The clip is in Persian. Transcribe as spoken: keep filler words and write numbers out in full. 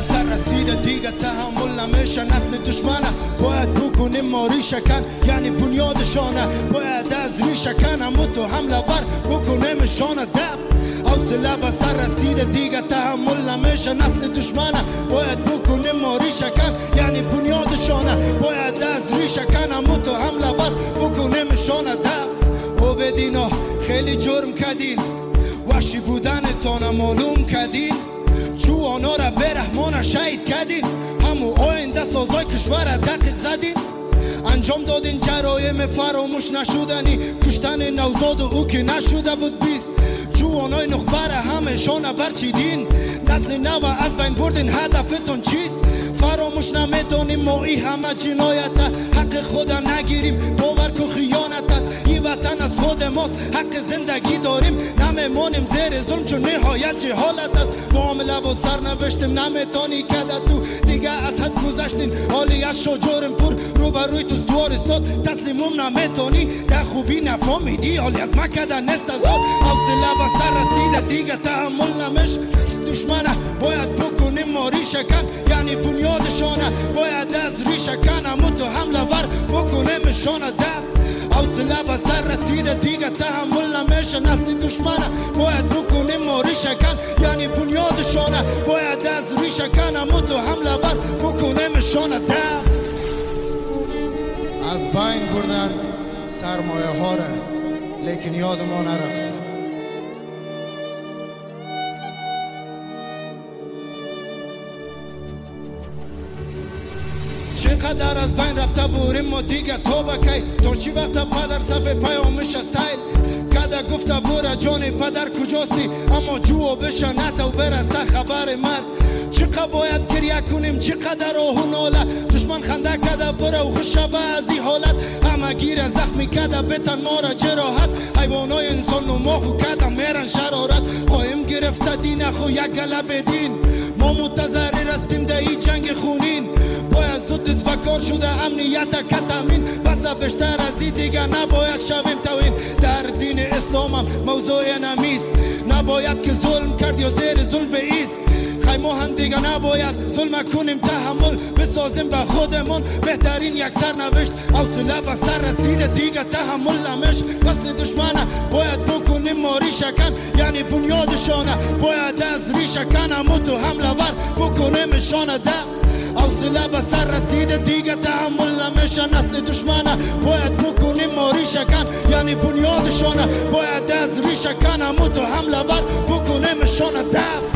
سر رسیده دیگه تحمل نمیشه نسل دشمنه باید بکنیم ما ریشه کن یعنی بنیادشانه باید از ریشه کن همو تو حمله ور بکنیم شانه دف حوصله به سر رسیده دیگه تحمل نمیشه نسل دشمنه باید بکنیم ما ریشه کن یعنی بنیادشانه باید از ریشه کن همو تو حمله ور بکنیم شانه دف او بدینا خیلی جرم کردین وحشی بودن تانه معلوم کردین جوانا را به رحمان شهید کردین همو آینده سازای کشور دقیق زدین انجام دادین جرایم فراموش نشدنی کشتن نوزاد و او که نشده بود بیست جوانای نخبر همه شانه برچیدین نسل نو از بین بردین هدفتون چیست فراموش نمیدونیم ما ای همه جنایت حق خود نگیریم باور که خیانت است این وطن از خود ماست حق زندگی داریم نمیمانیم زیر ظلم چون نهایت جهالت است معامله و سرنوشتیم نمیتونی کده تو دیگه از حد گذشتین حالی از شجارم پر رو بر روی تو دوار استاد تسلیمم نمیتونی در خوبی نفهمیدی حالی از مکده نست از آن حوصله و سر رسیده دیگه تحمل نمیش دشمنه باید بکنیم ما ریشه کن یعنی بنیادشانه باید از ریشه کن همو تو حمله ور بکنیم شانه دف حوصله به سر رسیده دیگه تحمل نمیشه نسل دشمنه باید بکنیم ما ریشه کن یعنی بنیادشانه باید از ریشه کن همو تو حمله ور بکنیم شانه دف از بین بردن سرمایه ها را لیکن یاد ما نرفت چقدر از بین رفته بوریم ما دیگه توبه کی تا چی وقت پدر صفحه پیامش سیل کده گفته بوره جان پدر کجاستی اما جو بشه نتا و برسه خبر مرد چقدر باید گریه کنیم چقدر آه و ناله دشمن خنده کده بره و خوشبه از این حالت همه گیر زخمی کده بتن ما را جراحت حیوانای انسان و ما خو کده میرن شرارت خواهیم گرفته دین خو یک گلب دین ما متضرر هستیم در این جنگ خونین باید زود از بکار شده امنیت کتامین بس بیشتر از این دیگه نباید شویم توین در دین اسلام هم موضوع نمیست نباید که ظلم کرد یا زیر ظلم بیست خیمه هم دیگه نباید ظلم کنیم تحمل بسازیم به خودمون بهترین یک سرنوشت حوصله به سر رسیده دیگه تحمل نمیش نسل دشمنه باید بکنیم ما ریشه کن یعنی بنیادشانه باید از ریشه کن همو تو حمله ور بکنیم شانه ده حوصله به سر رسیده دیگه تحمل نمیشه نسل دشمنه باید بکنیم ما ریشه کن یعنی بنیادشانه باید از ریشه کن همو تو حمله ور بکنیم شانه دف